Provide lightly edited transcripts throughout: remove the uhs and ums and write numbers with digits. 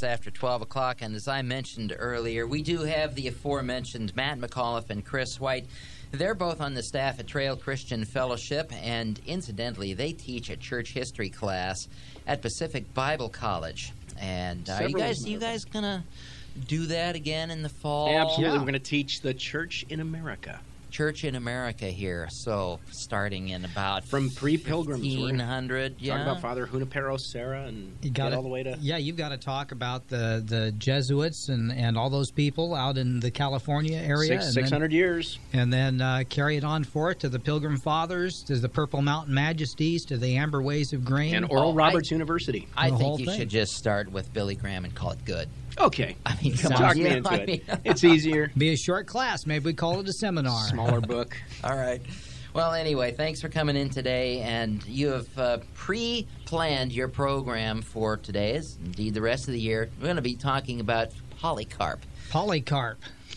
minutes after 12 o'clock, and as I mentioned earlier, we do have the aforementioned Matt McAuliffe and Chris White. They're both on the staff at Trail Christian Fellowship, and incidentally, they teach a church history class at Pacific Bible College. And are you guys going to do that again in the fall? Absolutely. Yeah. We're going to teach the Church in America. Church in America here, so starting in about from pre-Pilgrims, 1500, Talk about Father Junipero Serra and get all the way to... Yeah, you've got to talk about the Jesuits and all those people out in the California area. 600 years. And then carry it on for it to the Pilgrim Fathers, to the Purple Mountain Majesties, to the Amber Ways of Grain. And Oral Roberts University. I think you should just start with Billy Graham and call it good. Okay. I mean, come Talk on. me into it. It's easier. Be a short class. Maybe we call it a seminar. Smaller book. All right. Well, anyway, thanks for coming in today. And you have pre-planned your program for today, as indeed the rest of the year. We're going to be talking about Polycarp. Polycarp.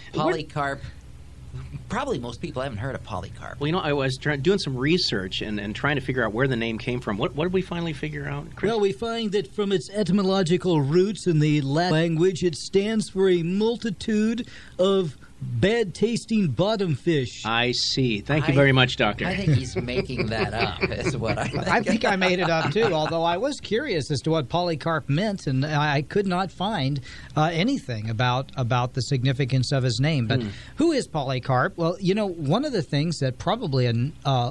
Probably most people haven't heard of Polycarp. Well, I was doing some research and trying to figure out where the name came from. What did we finally figure out, Chris? Well, we find that from its etymological roots in the Latin language, it stands for a multitude of bad-tasting bottom fish. I see. Thank you very much, Doctor. I think he's making that up, is what I think. I think I made it up, too, although I was curious as to what Polycarp meant, and I could not find anything about the significance of his name. But who is Polycarp? Well, one of the things that probably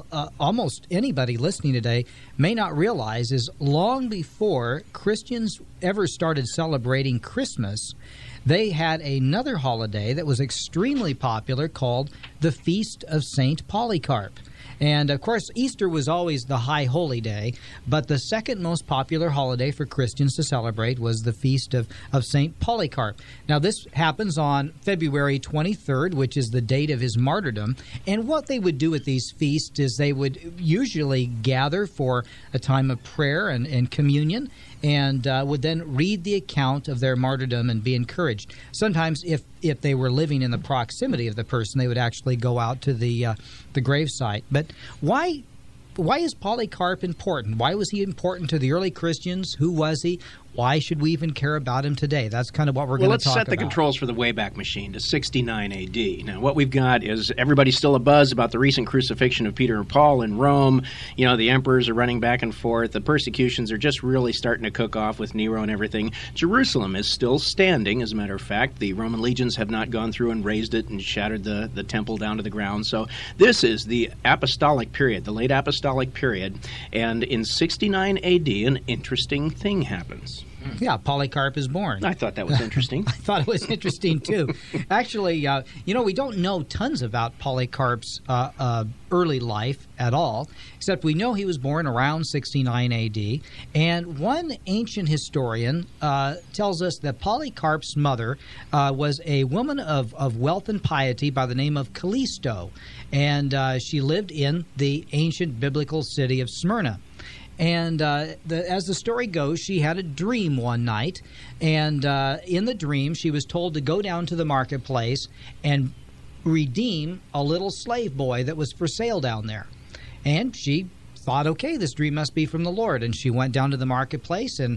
almost anybody listening today may not realize is long before Christians ever started celebrating Christmas, they had another holiday that was extremely popular called the Feast of St. Polycarp. And, of course, Easter was always the high holy day, but the second most popular holiday for Christians to celebrate was the Feast of St. Polycarp. Now, this happens on February 23rd, which is the date of his martyrdom. And what they would do at these feasts is they would usually gather for a time of prayer and communion, and would then read the account of their martyrdom and be encouraged. Sometimes, if they were living in the proximity of the person, they would actually go out to the gravesite. But why is Polycarp important? Why was he important to the early Christians? Who was he? Why should we even care about him today? That's kind of what we're going to talk about. Well, let's set the controls for the Wayback Machine to 69 A.D. Now, what we've got is everybody's still abuzz about the recent crucifixion of Peter and Paul in Rome. The emperors are running back and forth. The persecutions are just really starting to cook off with Nero and everything. Jerusalem is still standing, as a matter of fact. The Roman legions have not gone through and razed it and shattered the temple down to the ground. So this is the apostolic period, the late apostolic period. And in 69 A.D., an interesting thing happens. Yeah, Polycarp is born. I thought that was interesting. I thought it was interesting, too. Actually, we don't know tons about Polycarp's early life at all, except we know he was born around 69 A.D., and one ancient historian tells us that Polycarp's mother was a woman of wealth and piety by the name of Callisto, and she lived in the ancient biblical city of Smyrna. And as the story goes, she had a dream one night, and in the dream she was told to go down to the marketplace and redeem a little slave boy that was for sale down there. And she thought, okay, this dream must be from the Lord. And she went down to the marketplace and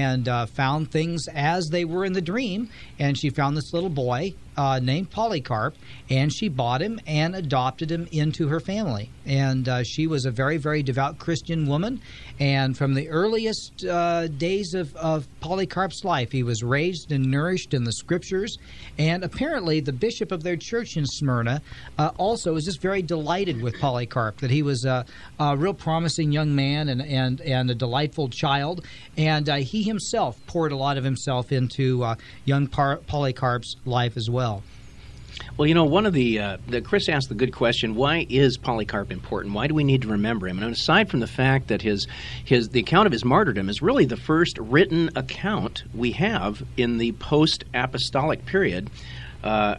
found things as they were in the dream. And she found this little boy named Polycarp, and she bought him and adopted him into her family. And she was a very, very devout Christian woman. And from the earliest days of Polycarp's life, he was raised and nourished in the Scriptures. And apparently the bishop of their church in Smyrna also was just very delighted with Polycarp, that he was a real promising young man and a delightful child. And he himself poured a lot of himself into young Polycarp's life as well. Well, one of the Chris asked the good question: why is Polycarp important? Why do we need to remember him? And aside from the fact that the account of his martyrdom is really the first written account we have in the post-apostolic period of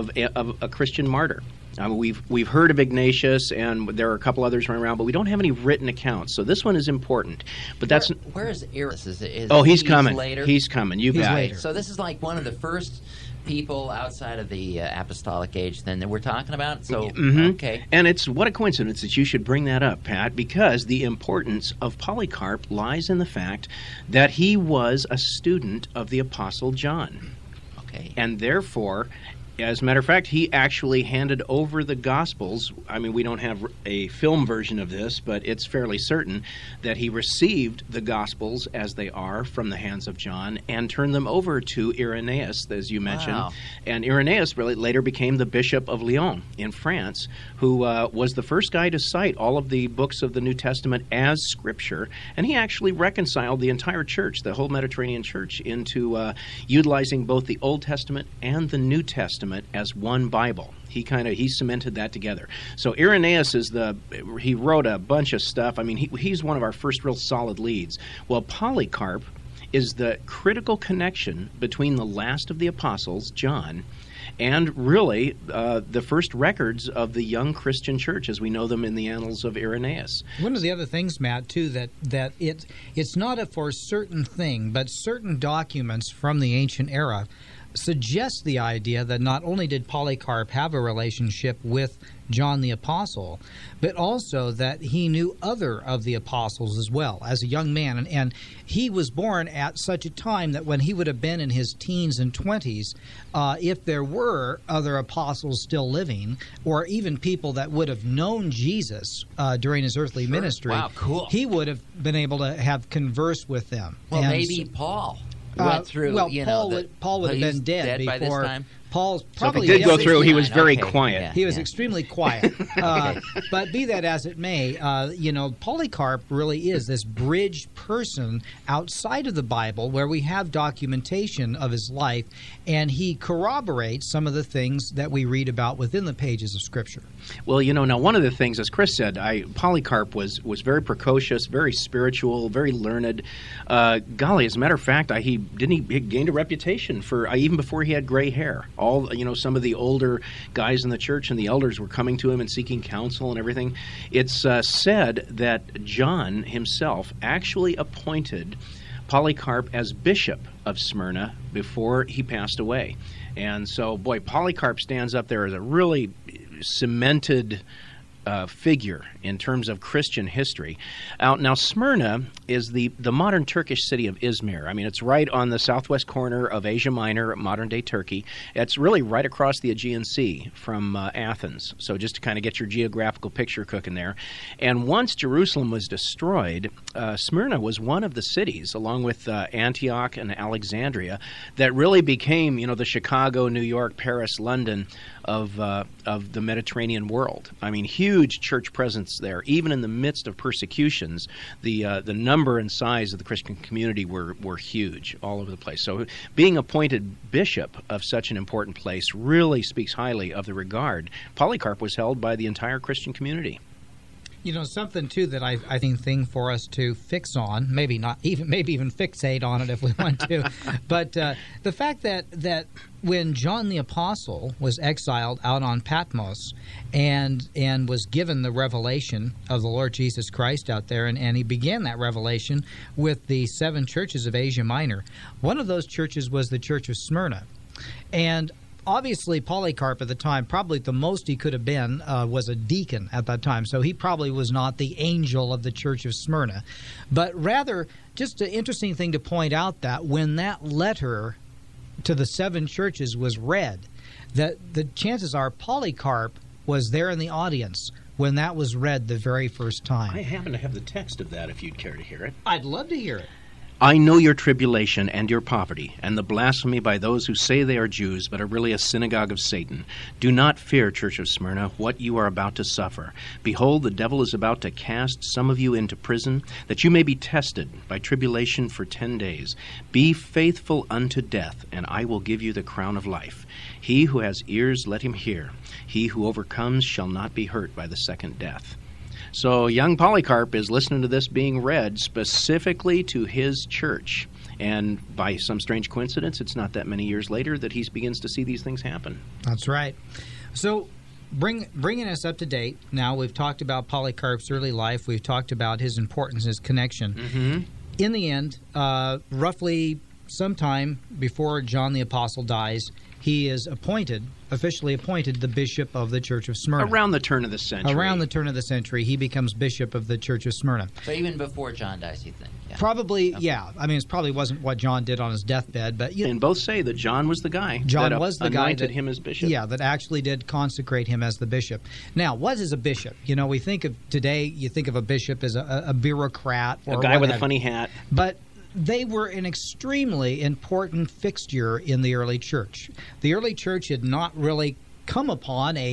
a Christian martyr. We've heard of Ignatius, and there are a couple others running around, but we don't have any written accounts. So this one is important. But where is Iris? He's coming. Later? He's coming. You bet. So this is like one of the first people outside of the apostolic age then that we're talking about? So, okay. And it's what a coincidence that you should bring that up, Pat, because the importance of Polycarp lies in the fact that he was a student of the Apostle John. Okay. And therefore, as a matter of fact, he actually handed over the Gospels. I mean, we don't have a film version of this, but it's fairly certain that he received the Gospels as they are from the hands of John and turned them over to Irenaeus, as you mentioned. Wow. And Irenaeus really later became the Bishop of Lyon in France, who was the first guy to cite all of the books of the New Testament as Scripture. And he actually reconciled the entire church, the whole Mediterranean church, into utilizing both the Old Testament and the New Testament as one Bible. He cemented that together. So Irenaeus he wrote a bunch of stuff. I mean, he's one of our first real solid leads. Well, Polycarp is the critical connection between the last of the apostles, John, and really the first records of the young Christian church as we know them in the annals of Irenaeus. One of the other things, Matt, too, that it's not a for certain thing, but certain documents from the ancient era suggests the idea that not only did Polycarp have a relationship with John the Apostle, but also that he knew other of the apostles as well as a young man. And he was born at such a time that when he would have been in his teens and 20s, if there were other apostles still living, or even people that would have known Jesus during his earthly ministry, wow, cool. he would have been able to have conversed with them. Well, and maybe Paul went through. Paul would have been dead before. By this time? Paul's probably so if he did go through, he was very quiet. Yeah, he was extremely quiet. But be that as it may, Polycarp really is this bridge person outside of the Bible where we have documentation of his life, and he corroborates some of the things that we read about within the pages of Scripture. Well, now one of the things, as Chris said, Polycarp was very precocious, very spiritual, very learned. Golly, as a matter of fact, he gained a reputation for even before he had gray hair. Some of the older guys in the church and the elders were coming to him and seeking counsel and everything. It's said that John himself actually appointed Polycarp as bishop of Smyrna before he passed away. And so, Polycarp stands up there as a really cemented figure in terms of Christian history. Now, Smyrna is the modern Turkish city of Izmir. I mean, it's right on the southwest corner of Asia Minor, modern-day Turkey. It's really right across the Aegean Sea from Athens, so just to kind of get your geographical picture cooking there. And once Jerusalem was destroyed, Smyrna was one of the cities, along with Antioch and Alexandria, that really became, the Chicago, New York, Paris, London of the Mediterranean world. I mean, huge church presence there. Even in the midst of persecutions, the number and size of the Christian community were huge all over the place. So being appointed bishop of such an important place really speaks highly of the regard Polycarp was held by the entire Christian community. Something too that I think thing for us to fix on, maybe even fixate on it if we want to, but the fact that when John the Apostle was exiled out on Patmos and was given the revelation of the Lord Jesus Christ out there, and he began that revelation with the 7 churches of Asia Minor. One of those churches was the Church of Smyrna, and obviously, Polycarp at the time, probably the most he could have been was a deacon at that time. So he probably was not the angel of the Church of Smyrna. But rather, just an interesting thing to point out that when that letter to the 7 churches was read, that the chances are Polycarp was there in the audience when that was read the very first time. I happen to have the text of that if you'd care to hear it. I'd love to hear it. I know your tribulation and your poverty, and the blasphemy by those who say they are Jews, but are really a synagogue of Satan. Do not fear, Church of Smyrna, what you are about to suffer. Behold, the devil is about to cast some of you into prison, that you may be tested by tribulation for 10 days. Be faithful unto death, and I will give you the crown of life. He who has ears, let him hear. He who overcomes shall not be hurt by the second death. So young Polycarp is listening to this being read specifically to his church. And by some strange coincidence, it's not that many years later that he begins to see these things happen. That's right. So bringing us up to date, now we've talked about Polycarp's early life. We've talked about his importance, his connection. Mm-hmm. In the end, roughly sometime before John the Apostle dies, he is officially appointed the bishop of the Church of Smyrna. Around the turn of the century. Around the turn of the century, he becomes bishop of the Church of Smyrna. So even before John dies, you think? Yeah. Probably, Okay. yeah. I mean, it probably wasn't what John did on his deathbed, but And both say that John was the guy. John that was the guy anointed that him as bishop. Yeah, that actually did consecrate him as the bishop. Now, what is a bishop? You know, we think of today, you think of a bishop as a bureaucrat or A guy with a whatever. funny hat. But they were an extremely important fixture in the early church. The early church had not really come upon a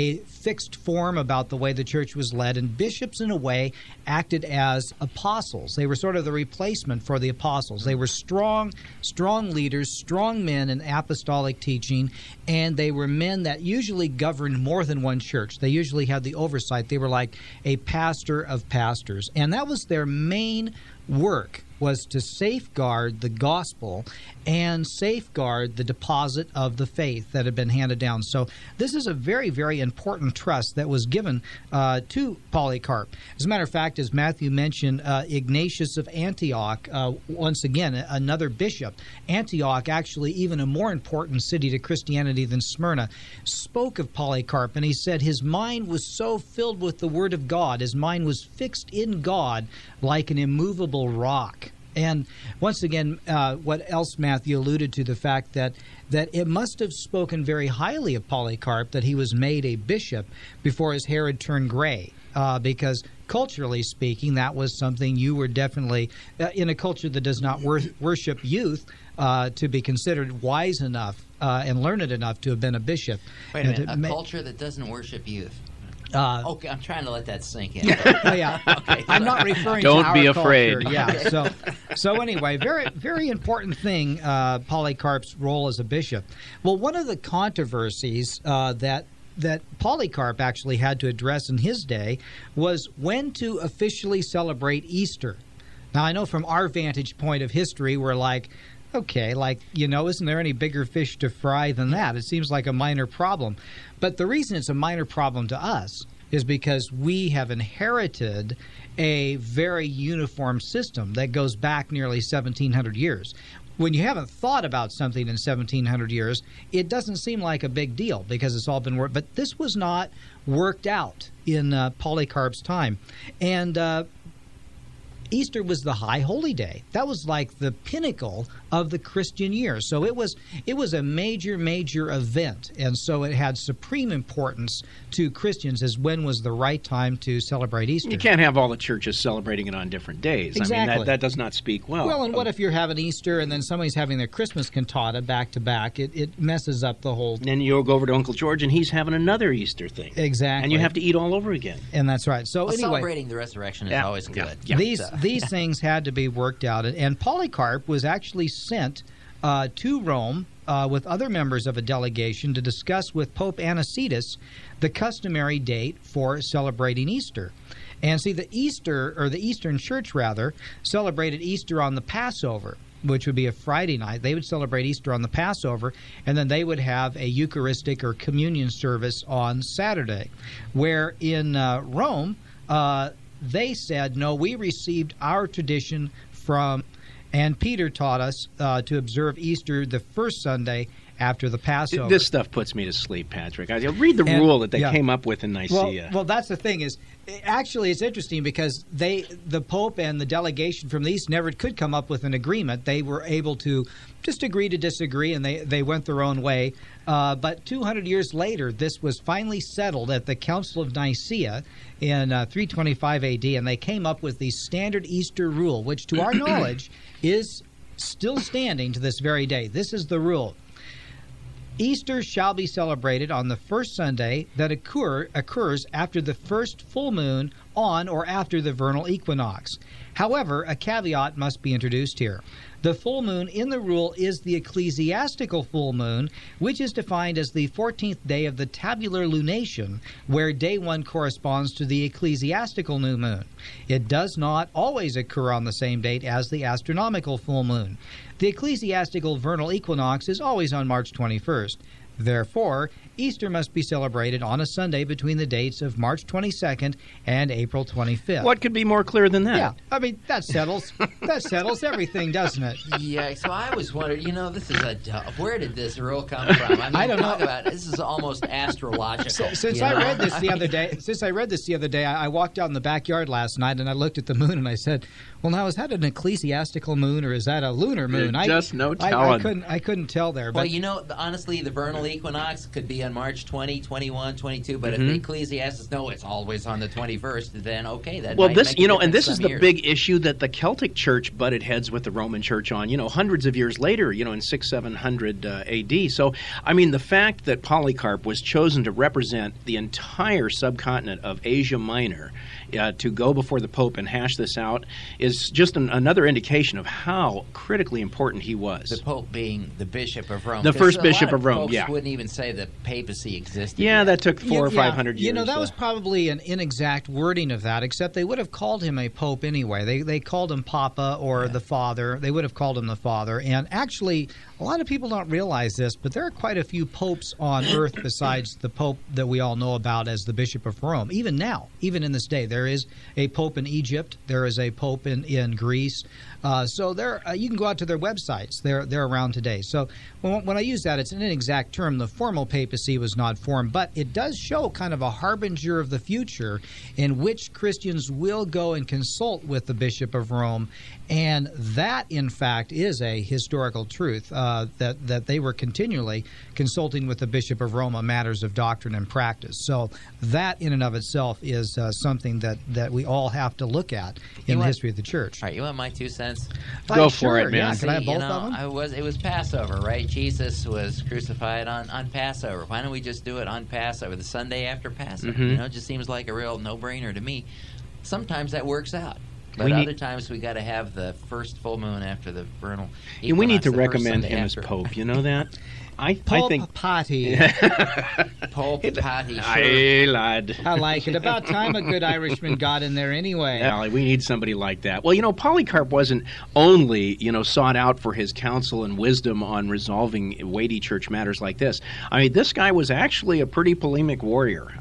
fixed form about the way the church was led, and bishops, in a way, acted as apostles. They were sort of the replacement for the apostles. They were strong leaders, strong men in apostolic teaching, and they were men that usually governed more than one church. They usually had the oversight. They were like a pastor of pastors, and that was their main work, was to safeguard the gospel and safeguard the deposit of the faith that had been handed down. So this is a very, very important trust that was given to Polycarp. As a matter of fact, as Matthew mentioned, Ignatius of Antioch, once again, another bishop, Antioch, actually even a more important city to Christianity than Smyrna, spoke of Polycarp, and he said his mind was so filled with the Word of God, his mind was fixed in God like an immovable rock. And once again, what else Matthew alluded to, the fact that it must have spoken very highly of Polycarp that he was made a bishop before his hair had turned gray, because culturally speaking, that was something you were definitely, in a culture that does not worship youth, to be considered wise enough and learned enough to have been a bishop. Wait a minute, a culture that doesn't worship youth. Okay, I'm trying to let that sink in. Oh, yeah. Okay. I'm not referring Don't to our be afraid. culture. Yeah. So anyway, very, very important thing, Polycarp's role as a bishop. Well, one of the controversies that Polycarp actually had to address in his day was when to officially celebrate Easter. Now, I know from our vantage point of history, we're like, okay, isn't there any bigger fish to fry than that? It seems like a minor problem. But the reason it's a minor problem to us is because we have inherited a very uniform system that goes back nearly 1,700 years. When you haven't thought about something in 1,700 years, it doesn't seem like a big deal because it's all been worked. But this was not worked out in Polycarp's time. And Easter was the high holy day. That was like the pinnacle of the Christian year. So it was a major event, and so it had supreme importance to Christians as when was the right time to celebrate Easter. You can't have all the churches celebrating it on different days. Exactly. I mean, that does not speak well. Well, and what if you're having Easter and then somebody's having their Christmas cantata back to back? It messes up the whole. And then you'll go over to Uncle George, and he's having another Easter thing. Exactly. And you have to eat all over again. And that's right. So Well, anyway, celebrating the resurrection is always good. Yeah. These things had to be worked out, and Polycarp was actually sent to Rome with other members of a delegation to discuss with Pope Anicetus the customary date for celebrating Easter. And see, the Eastern Church rather celebrated Easter on the Passover, which would be a Friday night. They would celebrate Easter on the Passover, and then they would have a Eucharistic or communion service on Saturday. Where in Rome, they said, no, we received our tradition from, and Peter taught us to observe Easter the first Sunday after the Passover. This stuff puts me to sleep, Patrick. Read the rule that they came up with in Nicaea. Well, that's the thing is, actually, it's interesting because the Pope and the delegation from the East never could come up with an agreement. They were able to just agree to disagree, and they went their own way. But 200 years later, this was finally settled at the Council of Nicaea in 325 A.D., and they came up with the standard Easter rule, which, to our knowledge, is still standing to this very day. This is the rule. Easter shall be celebrated on the first Sunday that occurs after the first full moon on or after the vernal equinox. However, a caveat must be introduced here. The full moon in the rule is the ecclesiastical full moon, which is defined as the 14th day of the tabular lunation, where day 1 corresponds to the ecclesiastical new moon. It does not always occur on the same date as the astronomical full moon. The ecclesiastical vernal equinox is always on March 21st. Therefore, Easter must be celebrated on a Sunday between the dates of March 22nd and April 25th. What could be more clear than that? Yeah, I mean, that settles everything, doesn't it? Yeah, so I was wondering, this is where did this rule come from? I don't know. This is almost astrological. Since I read this the other day, I walked out in the backyard last night and I looked at the moon and I said, well, now, is that an ecclesiastical moon or is that a lunar moon? Just no telling. I couldn't tell there. But, well, honestly, the vernal equinox could be on March 20, 21, 22, but if the Ecclesiastes know it's always on the 21st, then okay, that might this, make a and this is the years. big issue that the Celtic Church butted heads with the Roman Church on, hundreds of years later, in 700 AD. So, I mean, the fact that Polycarp was chosen to represent the entire subcontinent of Asia Minor to go before the Pope and hash this out is just another indication of how critically important he was. The Pope being the Bishop of Rome. The first Bishop of Rome, yeah. Wouldn't even say the papacy existed. Yeah, yet. that took 400 or 500 years. That was probably an inexact wording of that, except they would have called him a pope anyway. They called him Papa or the Father. They would have called him the Father. And actually, a lot of people don't realize this, but there are quite a few popes on earth besides the Pope that we all know about as the Bishop of Rome. Even now, even in this day, there is a Pope in Egypt. There is a Pope in Greece. So you can go out to their websites. They're around today. So when I use that, it's an inexact term. The formal papacy was not formed, but it does show kind of a harbinger of the future in which Christians will go and consult with the Bishop of Rome. And that, in fact, is a historical truth, that they were continually consulting with the Bishop of Rome on matters of doctrine and practice. So that, in and of itself, is something that we all have to look at in the history of the church. All right, you want my 2 cents? Go for it, man. Yeah. Can I have both of them? It was Passover, right? Jesus was crucified on Passover. Why don't we just do it on Passover, the Sunday after Passover? It just seems like a real no-brainer to me. Sometimes that works out. But other times we got to have the first full moon after the vernal equinox. And we need to recommend him as Pope. You know that? I think Potty. Pope Potty. Sure. Aye, lad. I like it. About time a good Irishman got in there anyway. Yeah, we need somebody like that. Well, Polycarp wasn't only, sought out for his counsel and wisdom on resolving weighty church matters like this. I mean, this guy was actually a pretty polemic warrior.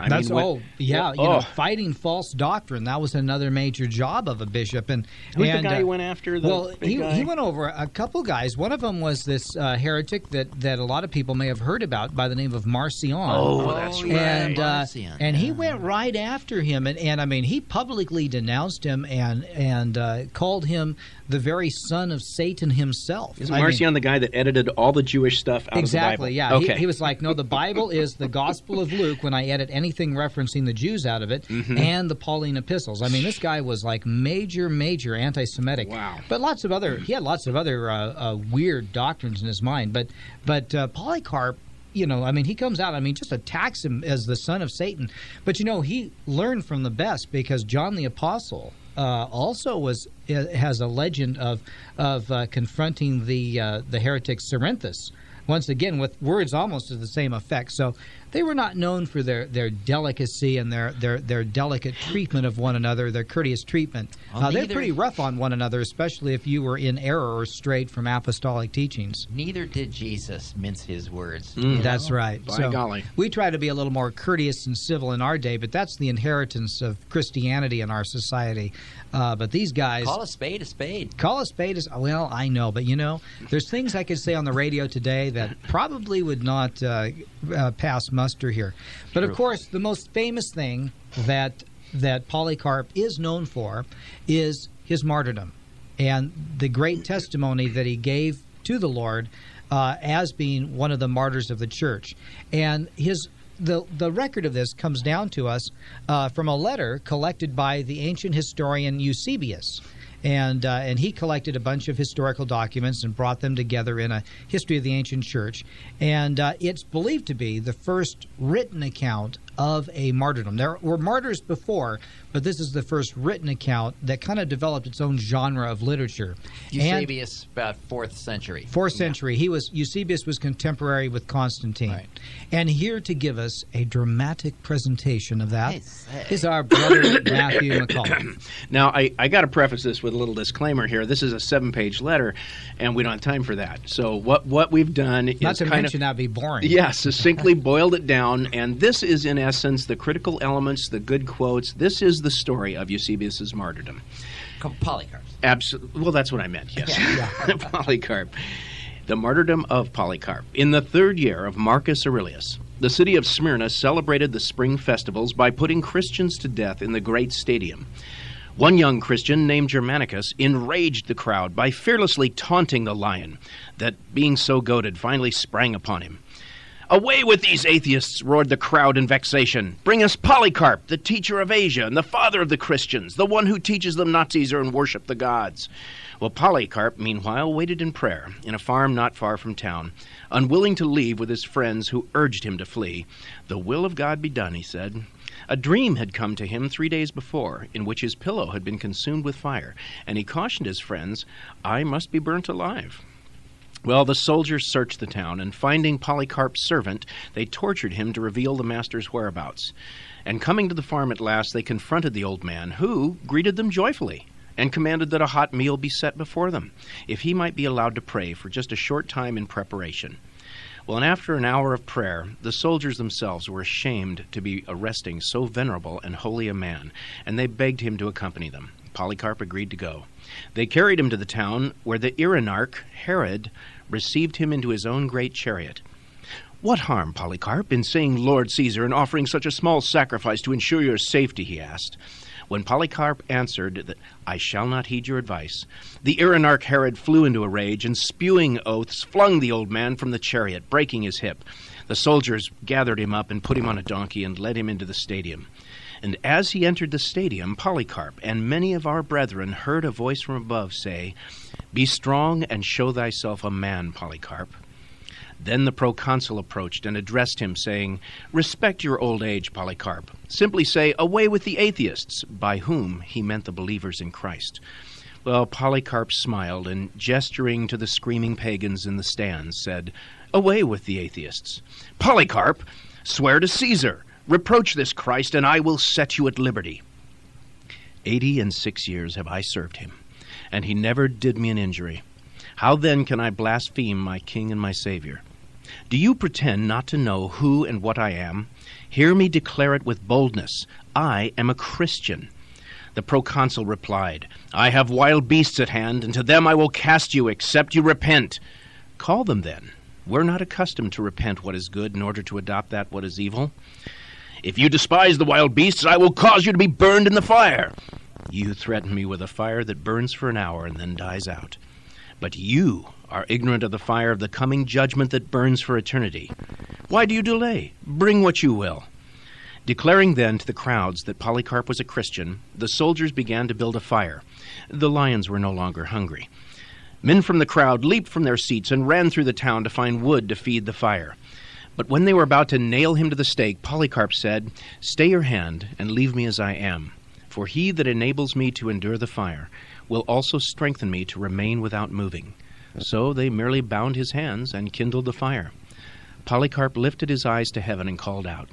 Fighting false doctrine. That was another major job of a bishop. And who's the guy he went after? He went over a couple guys. One of them was this heretic that a lot of people may have heard about by the name of Marcion. Oh, that's right. And he went right after him, and I mean, he publicly denounced him and called him the very son of Satan himself. Isn't Marcion the guy that edited all the Jewish stuff out of the Bible? Exactly, yeah. Okay. He was like, no, the Bible is the Gospel of Luke when I edit anything referencing the Jews out of it, and the Pauline epistles. I mean, this guy was like major anti-Semitic. Wow. But he had lots of other weird doctrines in his mind. But Polycarp, he comes out, just attacks him as the son of Satan. But, he learned from the best because John the Apostle also has a legend of confronting the heretic Cerinthus, once again with words almost to the same effect. So they were not known for their delicacy and their delicate treatment of one another, their courteous treatment. They're pretty rough on one another, especially if you were in error or strayed from apostolic teachings. Neither did Jesus mince his words. That's right. By golly. We try to be a little more courteous and civil in our day, but that's the inheritance of Christianity in our society. But these guys... Call a spade a spade. Call a spade a... Well, I know, but there's things I could say on the radio today that probably would not pass muster here. But of course, the most famous thing that Polycarp is known for is his martyrdom and the great testimony that he gave to the Lord as being one of the martyrs of the church. And the record of this comes down to us from a letter collected by the ancient historian Eusebius. And he collected a bunch of historical documents and brought them together in a history of the ancient church. And it's believed to be the first written account of a martyrdom. There were martyrs before, but this is the first written account that kind of developed its own genre of literature. Eusebius, about 4th century. 4th century. Eusebius was contemporary with Constantine. Right. And here to give us a dramatic presentation of that is our brother Matthew McCullough. Now, I got to preface this with a little disclaimer here. This is a 7-page letter, and we don't have time for that. So what we've done is Not to kind mention of, that'd be boring. yeah, succinctly boiled it down, and this is in essence the critical elements, the good quotes. This is the story of Eusebius's martyrdom. Polycarp. Absolutely. Well, that's what I meant, yes. Polycarp. The martyrdom of Polycarp. In the 3rd year of Marcus Aurelius, the city of Smyrna celebrated the spring festivals by putting Christians to death in the great stadium. One young Christian named Germanicus enraged the crowd by fearlessly taunting the lion that, being so goaded, finally sprang upon him. "Away with these atheists," roared the crowd in vexation. "Bring us Polycarp, the teacher of Asia and the father of the Christians, the one who teaches them not to Caesar and worship the gods." Well, Polycarp, meanwhile, waited in prayer in a farm not far from town, unwilling to leave with his friends who urged him to flee. "The will of God be done," he said. A dream had come to him 3 days before, in which his pillow had been consumed with fire, and he cautioned his friends, "I must be burnt alive." Well, the soldiers searched the town, and finding Polycarp's servant, they tortured him to reveal the master's whereabouts. And coming to the farm at last, they confronted the old man, who greeted them joyfully, and commanded that a hot meal be set before them, if he might be allowed to pray for just a short time in preparation. Well, and after an hour of prayer, the soldiers themselves were ashamed to be arresting so venerable and holy a man, and they begged him to accompany them. Polycarp agreed to go. They carried him to the town, where the Erenarch, Herod, received him into his own great chariot. "What harm, Polycarp, in saying Lord Caesar and offering such a small sacrifice to ensure your safety?" he asked. When Polycarp answered that, "I shall not heed your advice," the Erenarch Herod flew into a rage, and spewing oaths, flung the old man from the chariot, breaking his hip. The soldiers gathered him up and put him on a donkey and led him into the stadium. And as he entered the stadium, Polycarp and many of our brethren heard a voice from above say, "Be strong and show thyself a man, Polycarp." Then the proconsul approached and addressed him, saying, "Respect your old age, Polycarp. Simply say, 'Away with the atheists,'" by whom he meant the believers in Christ. Well, Polycarp smiled, and gesturing to the screaming pagans in the stands, said, "Away with the atheists. Polycarp, swear to Caesar. Reproach this Christ, and I will set you at liberty." 86 years have I served him, and he never did me an injury. How then can I blaspheme my King and my Savior? Do you pretend not to know who and what I am? Hear me declare it with boldness. I am a Christian. The proconsul replied, "I have wild beasts at hand, and to them I will cast you, except you repent." "Call them then. We're not accustomed to repent what is good in order to adopt that what is evil." "If you despise the wild beasts, I will cause you to be burned in the fire." "You threaten me with a fire that burns for an hour and then dies out. But you are ignorant of the fire of the coming judgment that burns for eternity. Why do you delay? Bring what you will." Declaring then to the crowds that Polycarp was a Christian, the soldiers began to build a fire. The lions were no longer hungry. Men from the crowd leaped from their seats and ran through the town to find wood to feed the fire. But when they were about to nail him to the stake, Polycarp said, "Stay your hand and leave me as I am. For he that enables me to endure the fire will also strengthen me to remain without moving." So they merely bound his hands and kindled the fire. Polycarp lifted his eyes to heaven and called out,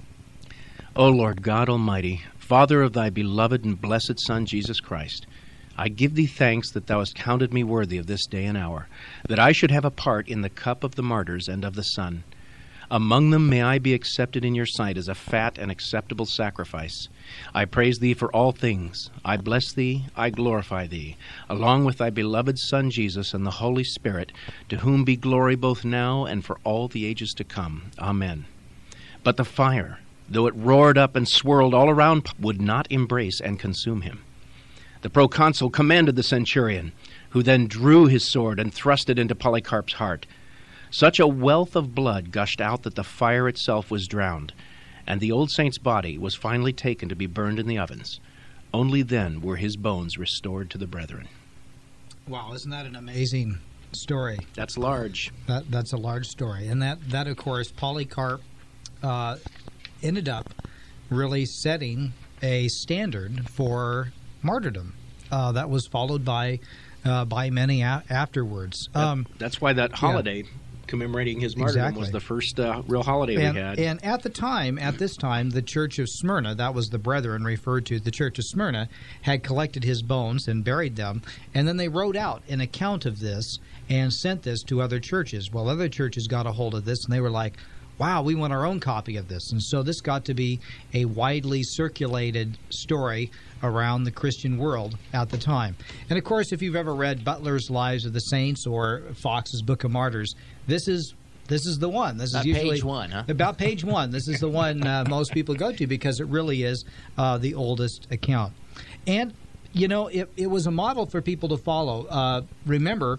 "O Lord God Almighty, Father of thy beloved and blessed Son, Jesus Christ, I give thee thanks that thou hast counted me worthy of this day and hour, that I should have a part in the cup of the martyrs and of the Son. Among them may I be accepted in your sight as a fat and acceptable sacrifice. I praise thee for all things. I bless thee, I glorify thee, along with thy beloved Son Jesus and the Holy Spirit, to whom be glory both now and for all the ages to come. Amen." But the fire, though it roared up and swirled all around, would not embrace and consume him. The proconsul commanded the centurion, who then drew his sword and thrust it into Polycarp's heart. Such a wealth of blood gushed out that the fire itself was drowned, and the old saint's body was finally taken to be burned in the ovens. Only then were his bones restored to the brethren. Wow, isn't that an amazing story? That's large. That's a large story. And that of course, Polycarp, ended up really setting a standard for martyrdom that was followed by many afterwards. That's why that holiday commemorating his martyrdom was the first real holiday we had. And at this time, the Church of Smyrna, that was the brethren referred to, the Church of Smyrna, had collected his bones and buried them, and then they wrote out an account of this and sent this to other churches. Well, other churches got a hold of this, and they were like, wow, we want our own copy of this. And so this got to be a widely circulated story around the Christian world at the time. And of course, if you've ever read Butler's Lives of the Saints or Fox's Book of Martyrs, this is the one. This is usually page one, huh? About page one. This is the one most people go to because it really is the oldest account. And, you know, it was a model for people to follow. Remember,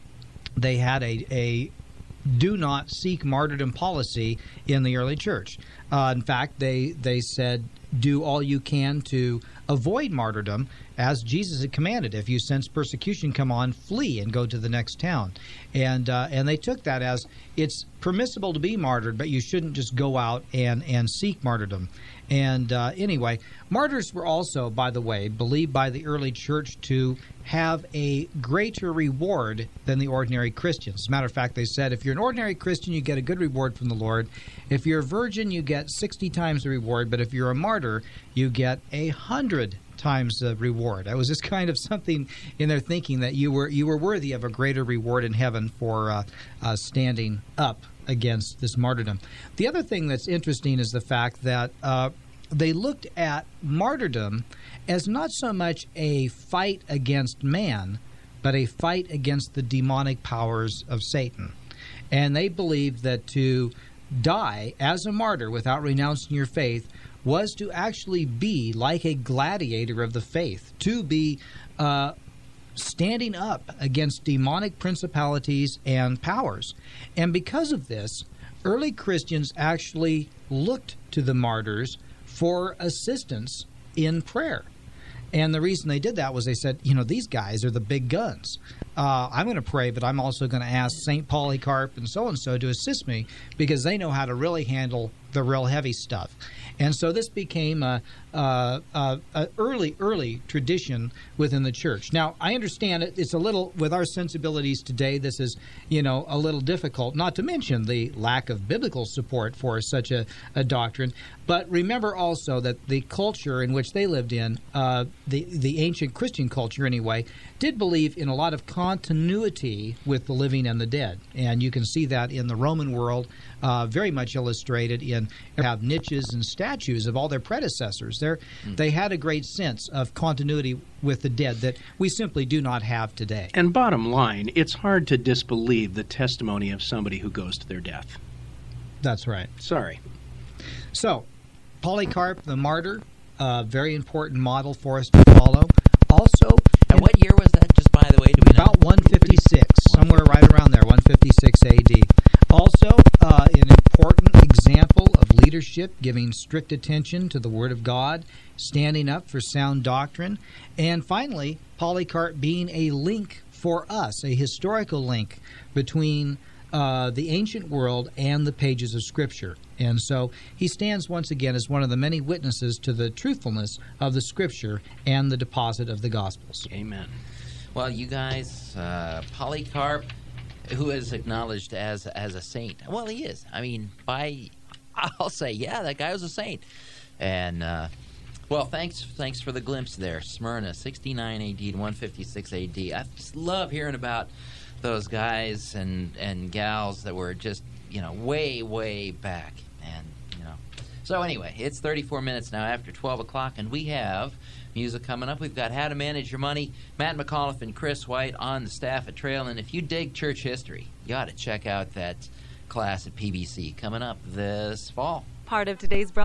they had a do not seek martyrdom policy in the early church. In fact, they said, do all you can to avoid martyrdom, as Jesus had commanded. If you sense persecution come on, flee and go to the next town. And they took that as it's permissible to be martyred, but you shouldn't just go out and seek martyrdom. And anyway, martyrs were also, by the way, believed by the early church to have a greater reward than the ordinary Christians. As a matter of fact, they said if you're an ordinary Christian, you get a good reward from the Lord. If you're a virgin, you get 60 times the reward. But if you're a martyr, you get 100 times the reward. That was just kind of something in their thinking that you were worthy of a greater reward in heaven for standing up against this martyrdom. The other thing that's interesting is the fact that they looked at martyrdom as not so much a fight against man, but a fight against the demonic powers of Satan. And they believed that to die as a martyr without renouncing your faith was to actually be like a gladiator of the faith, to be standing up against demonic principalities and powers. And because of this, early Christians actually looked to the martyrs for assistance in prayer. And the reason they did that was they said, you know, these guys are the big guns. I'm going to pray, but I'm also going to ask St. Polycarp and so to assist me because they know how to really handle the real heavy stuff. And so this became a early tradition within the church. Now, I understand it's a little, with our sensibilities today, this is, you know, a little difficult, not to mention the lack of biblical support for such a doctrine. But remember also that the culture in which they lived in, the ancient Christian culture anyway, did believe in a lot of continuity with the living and the dead. And you can see that in the Roman world, very much illustrated in have niches and statues of all their predecessors. They had a great sense of continuity with the dead that we simply do not have today. And bottom line, it's hard to disbelieve the testimony of somebody who goes to their death. That's right. Sorry. So, Polycarp the martyr, a very important model for us to follow. Also, and what year was that, just by the way? Do we know? About 156, somewhere right around there, 156 A.D. Also, an important example of leadership, giving strict attention to the Word of God, standing up for sound doctrine, and finally, Polycarp being a link for us, a historical link between the ancient world and the pages of Scripture. And so he stands once again as one of the many witnesses to the truthfulness of the Scripture and the deposit of the Gospels. Amen. Well, you guys, Polycarp, who is acknowledged as a saint. Well, he is. I mean, I'll say, yeah, that guy was a saint. And, well, thanks for the glimpse there. Smyrna, 69 A.D. to 156 A.D. I just love hearing about those guys and gals that were just, you know, way back. And, you know. So anyway, it's 34 minutes now after 12 o'clock, and we have music coming up. We've got How to Manage Your Money, Matt McAuliffe and Chris White on the staff at Trail. And if you dig church history, you ought to check out that class at PBC coming up this fall. Part of today's